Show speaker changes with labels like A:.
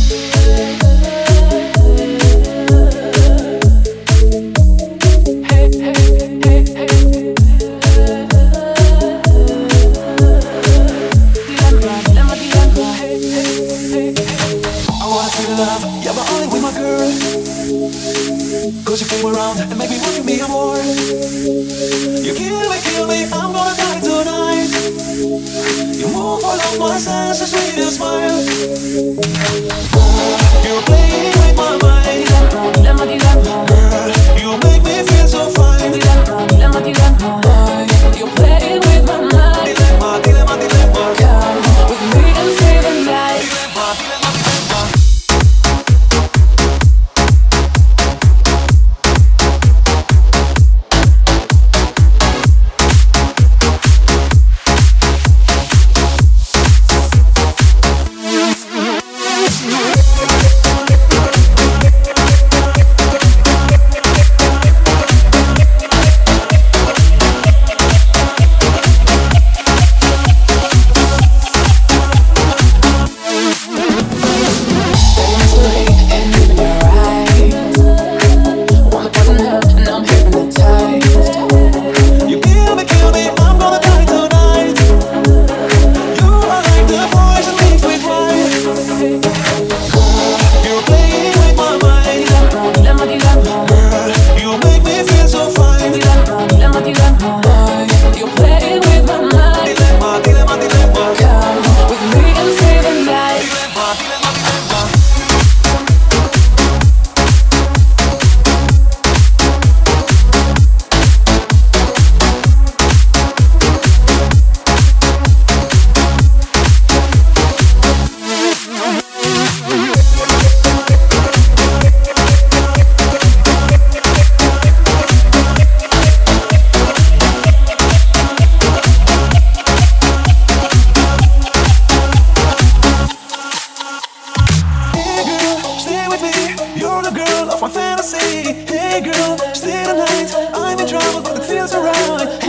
A: Cause you came around and make me want me more. You kill me, I'm gonna die tonight. You move all of my senses with your smile. You're playing with my mind. Girl, you make me feel so fine.
B: You're playing with my mind.
A: Dilemma.
B: Come with me and stay the night.
A: Dilemma. My fantasy. Hey girl, stay the night. I'm in trouble, but it feels alright.